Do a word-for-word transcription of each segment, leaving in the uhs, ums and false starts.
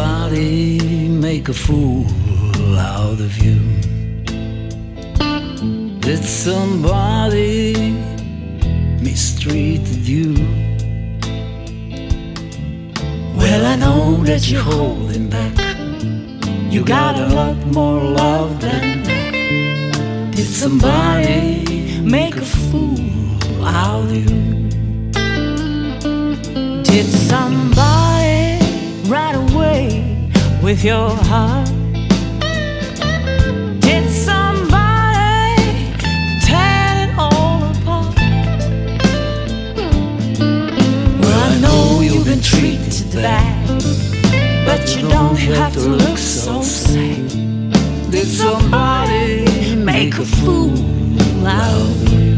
somebody make a fool out of you? Did somebody mistreated you? Well, I know that you're holding back. You got a lot more love than that. Did somebody make a fool out of you? Did somebody run away with your heart? Did somebody tear it all apart? Well, I know you've been treated bad, but you don't have to look so sad. Did somebody make a fool out of you?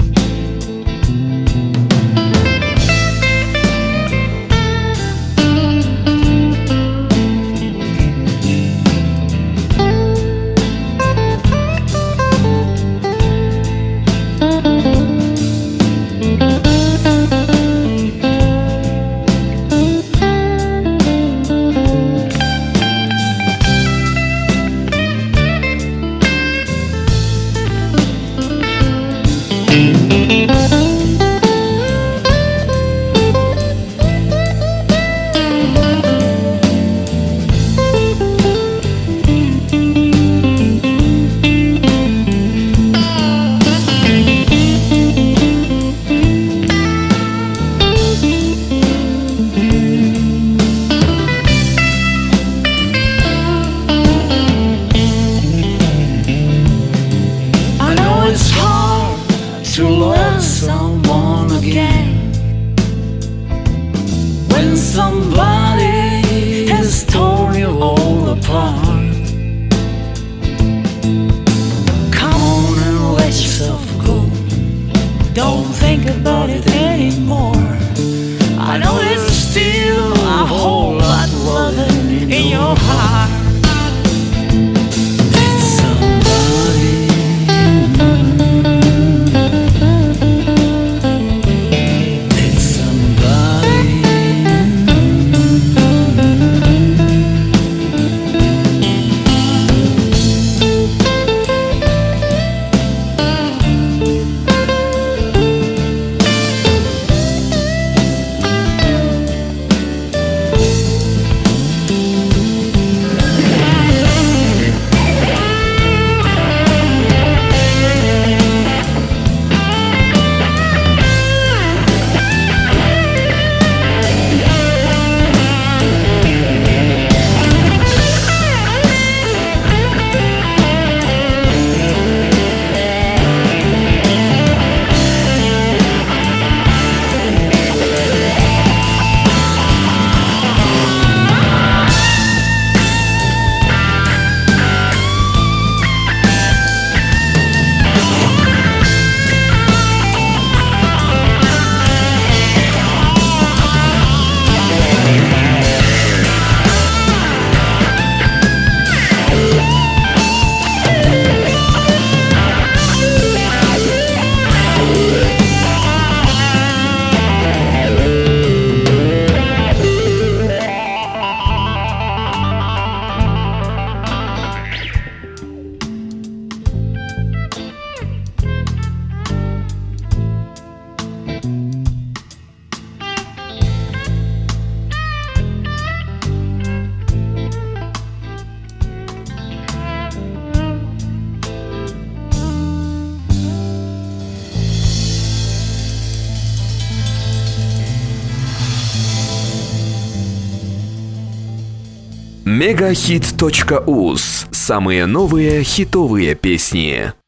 To love someone again when somebody has torn you all apart. Come on and let yourself go. Don't think about it anymore. I know there's still a whole lot of loving in your heart. мегахит точка уз. Самые новые хитовые песни.